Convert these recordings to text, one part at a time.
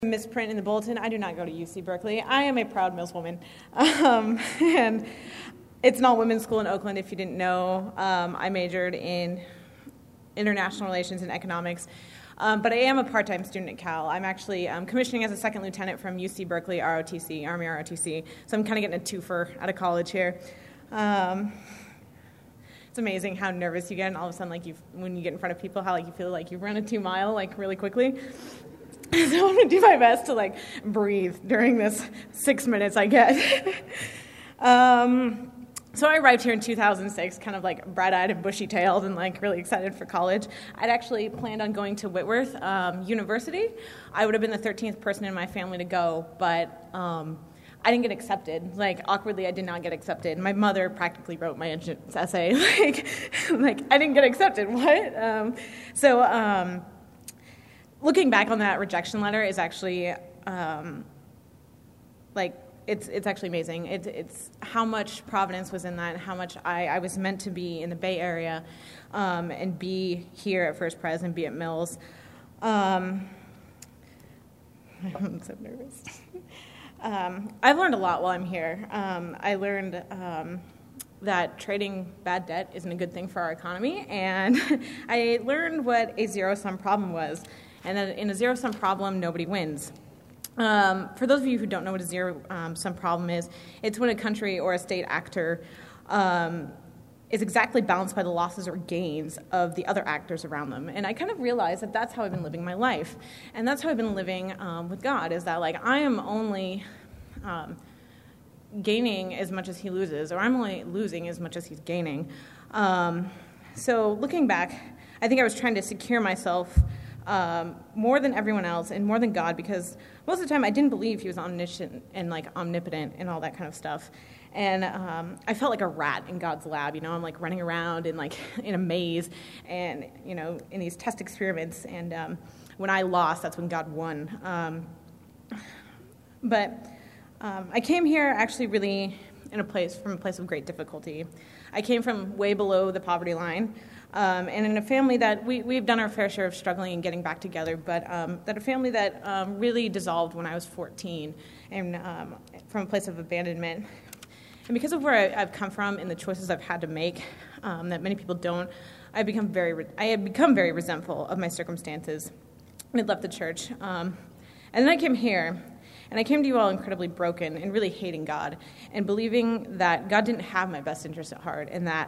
Misprint in the bulletin. I do not go to UC Berkeley. I am a proud Mills woman. And it's an all-women's school in Oakland, if you didn't know. I majored in international relations and economics. But I am a part-time student at Cal. I'm actually commissioning as a second lieutenant from UC Berkeley ROTC, Army ROTC. So I'm kind of getting a twofer out of college here. It's amazing how nervous you get, and all of a sudden, when you get in front of people, how you feel like you've run a 2-mile really quickly. So I'm going to do my best to breathe during this 6 minutes I get. So I arrived here in 2006, kind of bright-eyed and bushy-tailed and really excited for college. I'd actually planned on going to Whitworth University. I would have been the 13th person in my family to go, but I didn't get accepted. Awkwardly, I did not get accepted. My mother practically wrote my entrance essay. I didn't get accepted. What? Looking back on that rejection letter is actually, it's actually amazing. It's how much providence was in that, and how much I was meant to be in the Bay Area, and be here at First Pres and be at Mills. I'm so nervous. I've learned a lot while I'm here. I learned that trading bad debt isn't a good thing for our economy, and I learned what a zero-sum problem was. And that in a zero-sum problem, nobody wins. For those of you who don't know what a zero-sum problem is, it's when a country or a state actor is exactly balanced by the losses or gains of the other actors around them. And I kind of realized that that's how I've been living my life. And that's how I've been living with God, is that I am only gaining as much as he loses, or I'm only losing as much as he's gaining. So looking back, I think I was trying to secure myself more than everyone else and more than God, because most of the time I didn't believe he was omniscient and omnipotent and all that kind of stuff. And I felt like a rat in God's lab. I'm running around in in a maze and in these test experiments. And when I lost, that's when God won. But I came here actually really from a place of great difficulty. I came from way below the poverty line. And in a family that we've done our fair share of struggling and getting back together, but that a family that really dissolved when I was 14, and from a place of abandonment. And because of where I've come from and the choices I've had to make that many people don't, I had become very resentful of my circumstances. I had left the church. And then I came here, and I came to you all incredibly broken and really hating God, and believing that God didn't have my best interest at heart, and that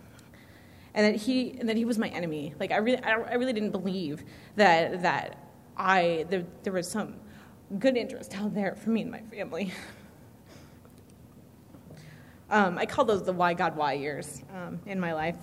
he was my enemy. I really didn't believe that there was some good interest out there for me and my family. I call those the why God why years in my life.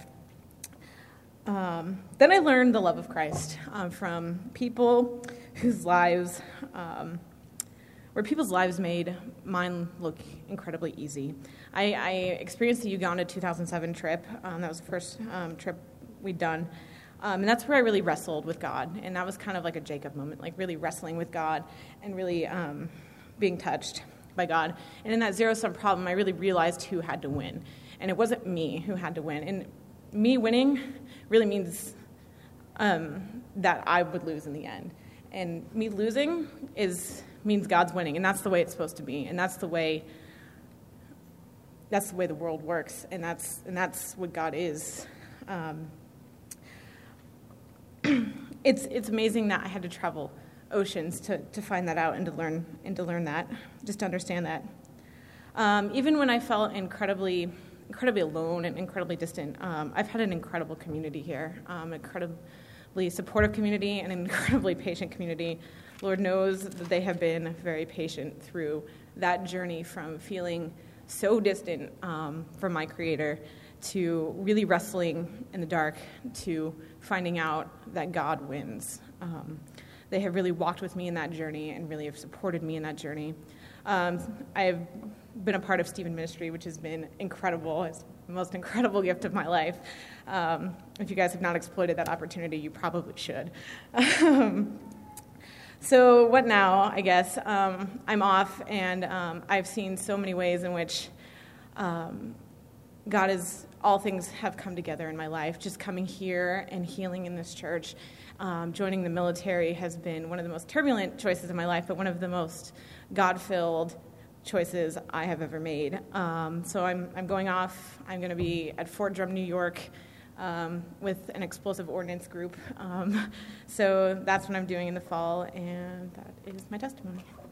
Then I learned the love of Christ from people whose lives, where people's lives made mine look incredibly easy. I experienced the Uganda 2007 trip. That was the first trip we'd done. And that's where I really wrestled with God. And that was kind of like a Jacob moment, really wrestling with God and really being touched by God. And in that zero-sum problem, I really realized who had to win. And it wasn't me who had to win. And me winning really means that I would lose in the end. And me losing means God's winning, and that's the way it's supposed to be, and that's the way the world works, and that's what God is. It's amazing that I had to travel oceans to find that out and to learn that, just to understand that. Even when I felt incredibly alone and incredibly distant, I've had an incredible community here, incredibly supportive community, and an incredibly patient community. Lord knows that they have been very patient through that journey from feeling so distant from my Creator to really wrestling in the dark to finding out that God wins. They have really walked with me in that journey and really have supported me in that journey. I have been a part of Stephen Ministry, which has been incredible. It's the most incredible gift of my life. If you guys have not exploited that opportunity, you probably should. So what now, I guess? I'm off, and I've seen so many ways in which God has all things have come together in my life. Just coming here and healing in this church, joining the military has been one of the most turbulent choices in my life, but one of the most God-filled choices I have ever made. So I'm going off. I'm going to be at Fort Drum, New York, with an explosive ordnance group. So that's what I'm doing in the fall, and that is my testimony.